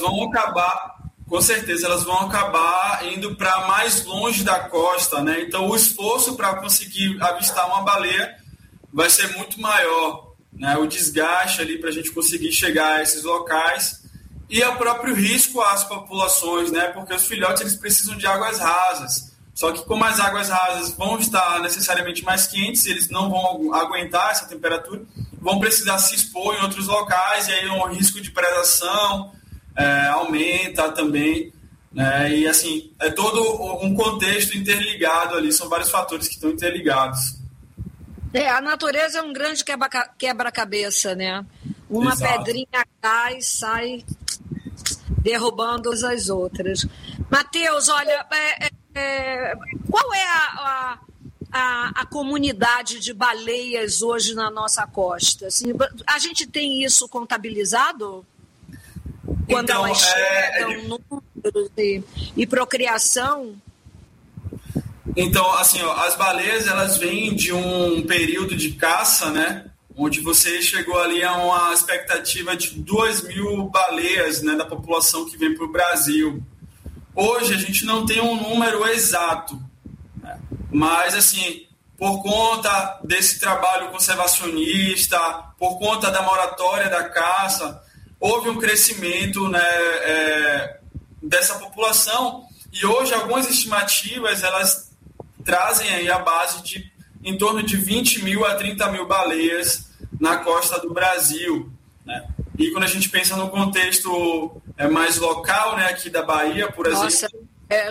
vão acabar indo para mais longe da costa, né? Então o esforço para conseguir avistar uma baleia vai ser muito maior, né? O desgaste ali para a gente conseguir chegar a esses locais e o próprio risco às populações, né? Porque os filhotes eles precisam de águas rasas. Só que como as águas rasas vão estar necessariamente mais quentes, eles não vão aguentar essa temperatura, vão precisar se expor em outros locais e aí o risco de predação aumenta também, né? E assim, é todo um contexto interligado ali, são vários fatores que estão interligados. A natureza é um grande quebra-cabeça, né? Uma Exato. Pedrinha cai, sai derrubando as outras. Matheus, olha, qual é a comunidade de baleias hoje na nossa costa? Assim, a gente tem isso contabilizado? Quando Então, elas chegam, números e procriação? Então, assim, as baleias, elas vêm de um período de caça, né? Onde você chegou ali a uma expectativa de 2.000 baleias, né, da população que vem para o Brasil. Hoje a gente não tem um número exato, né? Mas, assim, por conta desse trabalho conservacionista, por conta da moratória da caça, houve um crescimento, né, dessa população e hoje algumas estimativas elas trazem aí a base de em torno de 20.000 a 30.000 baleias na costa do Brasil, né? E quando a gente pensa no contexto mais local, né, aqui da Bahia, por exemplo...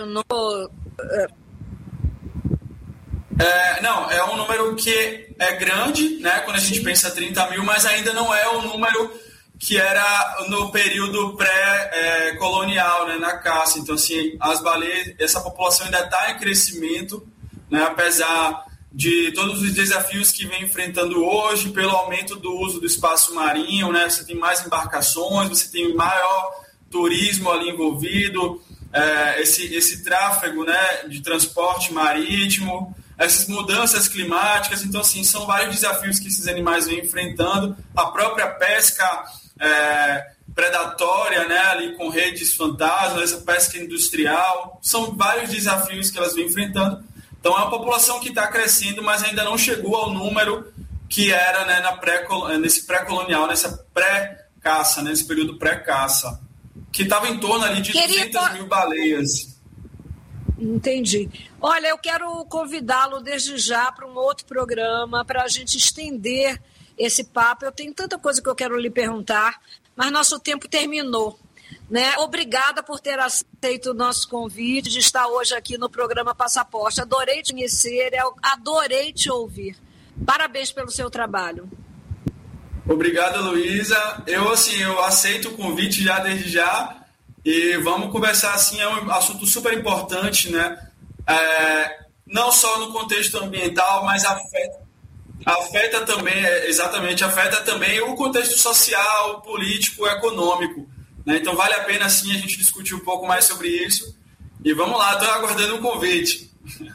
Não, é um número que é grande, né, quando a gente pensa 30.000, mas ainda não é o número que era no período pré-colonial, né, na caça. Então, assim, as baleias, essa população ainda está em crescimento, né, apesar de todos os desafios que vem enfrentando hoje, pelo aumento do uso do espaço marinho, né, você tem mais embarcações, você tem maior turismo ali envolvido, esse tráfego, né, de transporte marítimo, essas mudanças climáticas. Então, assim, são vários desafios que esses animais vêm enfrentando, a própria pesca predatória, né, ali com redes fantasma, essa pesca industrial, são vários desafios que elas vêm enfrentando. Então é uma população que está crescendo, mas ainda não chegou ao número que era, né, nesse pré-colonial, nessa pré-caça, nesse período pré-caça, que estava em torno ali de 200 mil baleias. Entendi. Olha, eu quero convidá-lo desde já para um outro programa, para a gente estender esse papo. Eu tenho tanta coisa que eu quero lhe perguntar, mas nosso tempo terminou. Né? Obrigada por ter aceito o nosso convite de estar hoje aqui no programa Passaporte. Adorei te conhecer, adorei te ouvir. Parabéns pelo seu trabalho. Obrigado, Luísa. Eu aceito o convite já desde já e vamos conversar assim, é um assunto super importante, né? Não só no contexto ambiental, mas afeta também, afeta também o contexto social, político, econômico. Né? Então vale a pena sim a gente discutir um pouco mais sobre isso. E vamos lá, estou aguardando um convite.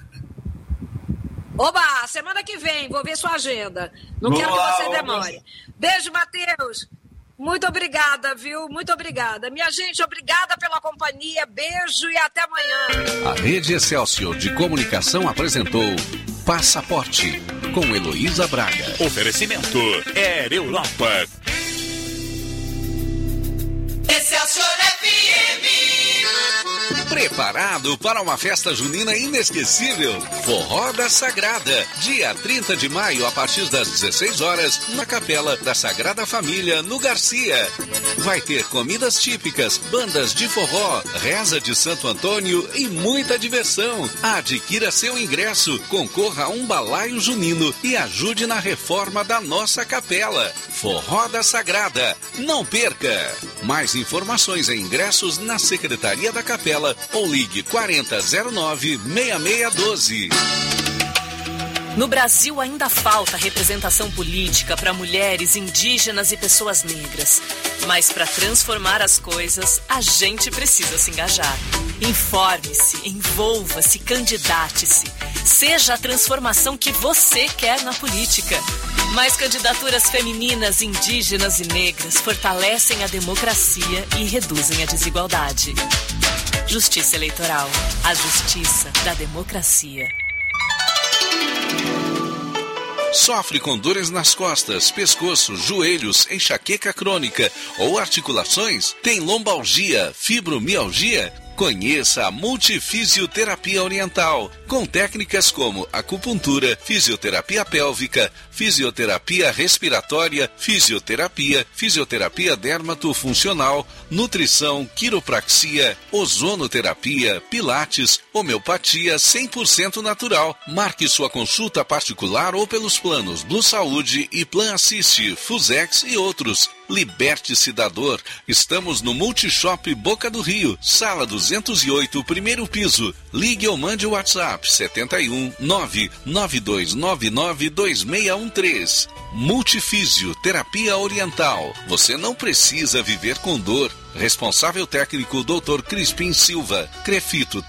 Oba, semana que vem, vou ver sua agenda. Não quero que você demore. Beijo, Matheus. Muito obrigada, viu? Muito obrigada. Minha gente, obrigada pela companhia. Beijo e até amanhã. A Rede Excelsior de Comunicação apresentou Passaporte, com Heloísa Braga. Oferecimento Air Europa. Excelsior FM. Preparado para uma festa junina inesquecível? Forró da Sagrada, dia 30 de maio, a partir das 16 horas, na Capela da Sagrada Família, no Garcia. Vai ter comidas típicas, bandas de forró, reza de Santo Antônio e muita diversão. Adquira seu ingresso, concorra a um balaio junino e ajude na reforma da nossa capela. Forró da Sagrada, não perca! Mais informações e ingressos na Secretaria da Capela ou ligue 4009-6612. No Brasil ainda falta representação política para mulheres, indígenas e pessoas negras. Mas para transformar as coisas, a gente precisa se engajar. Informe-se, envolva-se, candidate-se. Seja a transformação que você quer na política. Mais candidaturas femininas, indígenas e negras fortalecem a democracia e reduzem a desigualdade. Justiça Eleitoral. A justiça da democracia. Sofre com dores nas costas, pescoço, joelhos, enxaqueca crônica ou articulações? Tem lombalgia, fibromialgia? Conheça a Multifisioterapia Oriental, com técnicas como acupuntura, fisioterapia pélvica, fisioterapia respiratória, fisioterapia dermatofuncional, nutrição, quiropraxia, ozonoterapia, pilates, homeopatia 100% natural. Marque sua consulta particular ou pelos planos Blue Saúde e Plan Assist, Fusex e outros. Liberte-se da dor. Estamos no Multishop Boca do Rio, sala 208, primeiro piso. Ligue ou mande o WhatsApp 71 992992613. Multifísio Terapia Oriental. Você não precisa viver com dor. Responsável técnico Dr. Crispim Silva. Crefito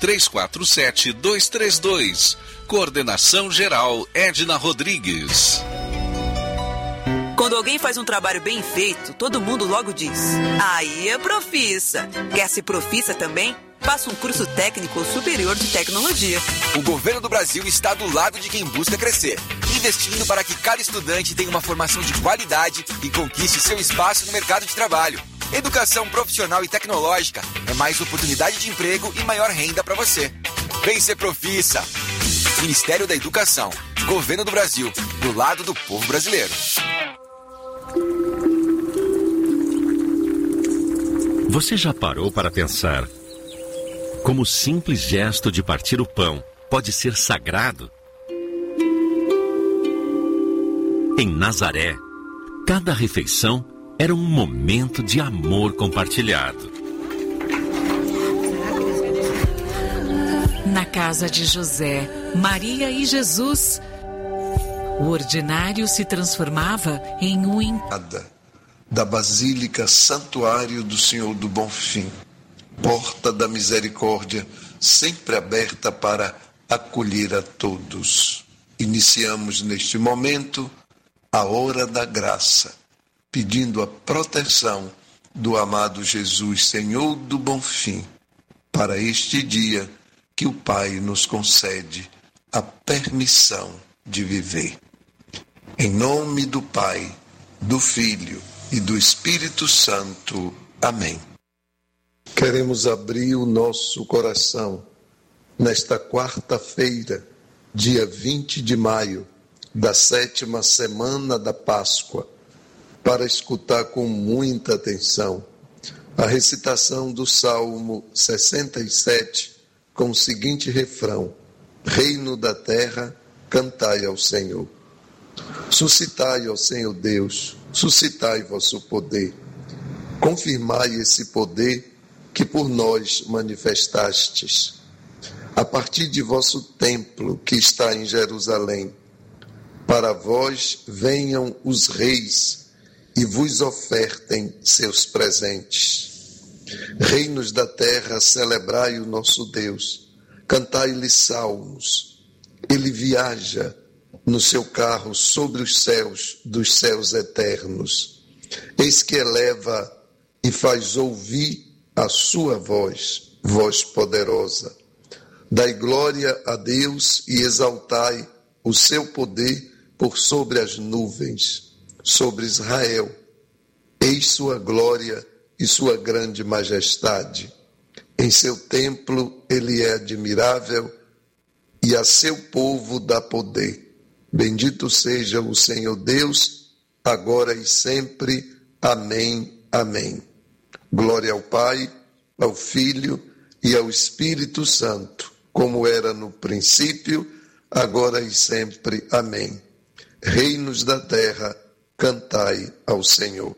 347232. Coordenação geral Edna Rodrigues. Quando alguém faz um trabalho bem feito, todo mundo logo diz: aí é profissa. Quer ser profissa também? Faça um curso técnico ou superior de tecnologia. O governo do Brasil está do lado de quem busca crescer, investindo para que cada estudante tenha uma formação de qualidade e conquiste seu espaço no mercado de trabalho. Educação profissional e tecnológica é mais oportunidade de emprego e maior renda para você. Vem ser profissa. Ministério da Educação, Governo do Brasil, do lado do povo brasileiro. Você já parou para pensar como o simples gesto de partir o pão pode ser sagrado? Em Nazaré, cada refeição era um momento de amor compartilhado. Na casa de José, Maria e Jesus, o ordinário se transformava em um da Basílica Santuário do Senhor do Bonfim, porta da misericórdia, sempre aberta para acolher a todos. Iniciamos neste momento a hora da graça, pedindo a proteção do amado Jesus, Senhor do Bonfim, para este dia que o Pai nos concede a permissão de viver. Em nome do Pai, do Filho e do Espírito Santo. Amém. Queremos abrir o nosso coração nesta quarta-feira, dia 20 de maio, da 7ª semana da Páscoa, para escutar com muita atenção a recitação do Salmo 67, com o seguinte refrão: Reino da terra, cantai ao Senhor. Suscitai ao Senhor Deus, suscitai vosso poder. Confirmai esse poder que por nós manifestastes. A partir de vosso templo que está em Jerusalém, para vós venham os reis e vos ofertem seus presentes. Reinos da terra, celebrai o nosso Deus, cantai-lhe salmos. Ele viaja no seu carro sobre os céus dos céus eternos. Eis que eleva e faz ouvir a sua voz, voz poderosa. Dai glória a Deus e exaltai o seu poder por sobre as nuvens, sobre Israel. Eis sua glória e sua grande majestade. Em seu templo ele é admirável e a seu povo dá poder. Bendito seja o Senhor Deus, agora e sempre. Amém. Amém. Glória ao Pai, ao Filho e ao Espírito Santo, como era no princípio, agora e sempre. Amém. Reinos da terra, cantai ao Senhor.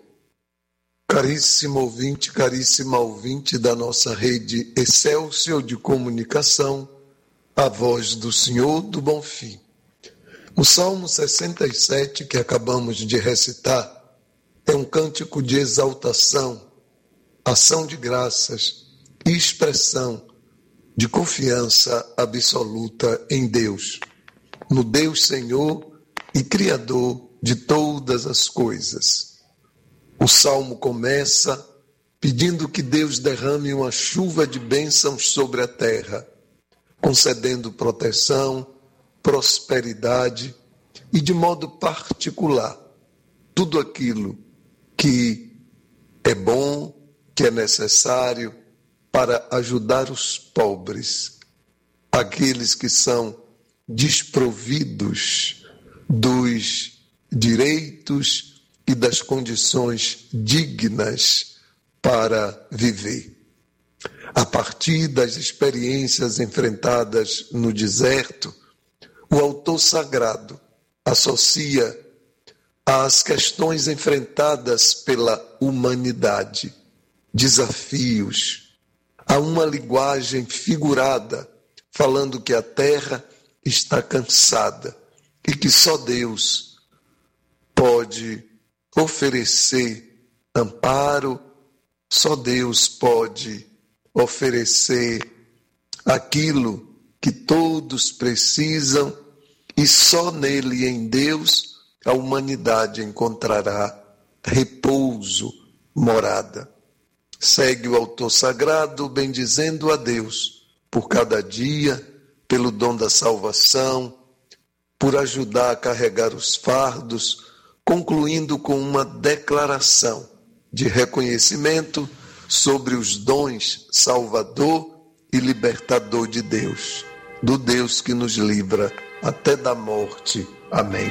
Caríssimo ouvinte, caríssima ouvinte da nossa rede Excelsior de comunicação, a voz do Senhor do Bonfim. O Salmo 67 que acabamos de recitar é um cântico de exaltação, ação de graças e expressão de confiança absoluta em Deus, no Deus Senhor e Criador de todas as coisas. O Salmo começa pedindo que Deus derrame uma chuva de bênçãos sobre a terra, concedendo proteção, prosperidade e, de modo particular, tudo aquilo que é bom, que é necessário para ajudar os pobres, aqueles que são desprovidos dos direitos e das condições dignas para viver. A partir das experiências enfrentadas no deserto, o autor sagrado associa às questões enfrentadas pela humanidade, desafios, a uma linguagem figurada, falando que a terra está cansada e que só Deus pode oferecer amparo, só Deus pode oferecer aquilo que todos precisam e só nele, em Deus, a humanidade encontrará repouso, morada. Segue o autor sagrado bendizendo a Deus por cada dia, pelo dom da salvação, por ajudar a carregar os fardos, concluindo com uma declaração de reconhecimento sobre os dons salvador e libertador de Deus, do Deus que nos livra até da morte. Amém.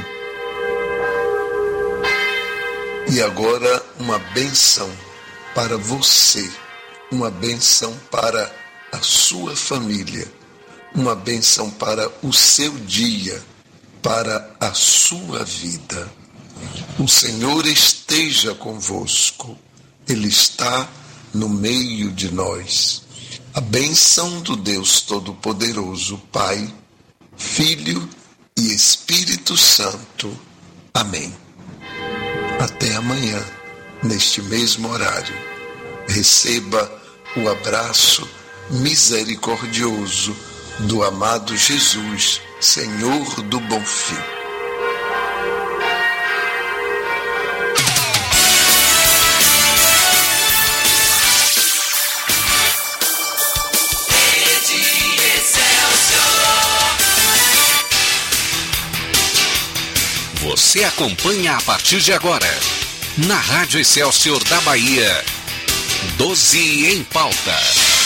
E agora uma bênção para você, uma bênção para a sua família, uma bênção para o seu dia, para a sua vida. O Senhor esteja convosco, Ele está no meio de nós. A bênção do Deus Todo-Poderoso, Pai, Filho e Espírito Santo. Amém. Até amanhã, neste mesmo horário. Receba o abraço misericordioso do amado Jesus, Senhor do Bonfim. Você acompanha a partir de agora, na Rádio Excelsior da Bahia, 12 em pauta.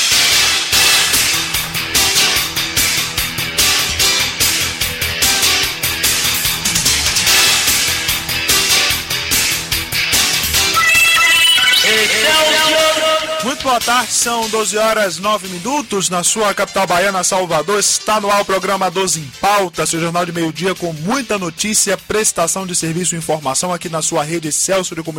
Muito boa tarde, são 12 horas 9 minutos na sua capital baiana, Salvador. Está no ar o programa 12 em Pauta, seu jornal de meio-dia com muita notícia, prestação de serviço e informação aqui na sua rede Celso de Comunicação.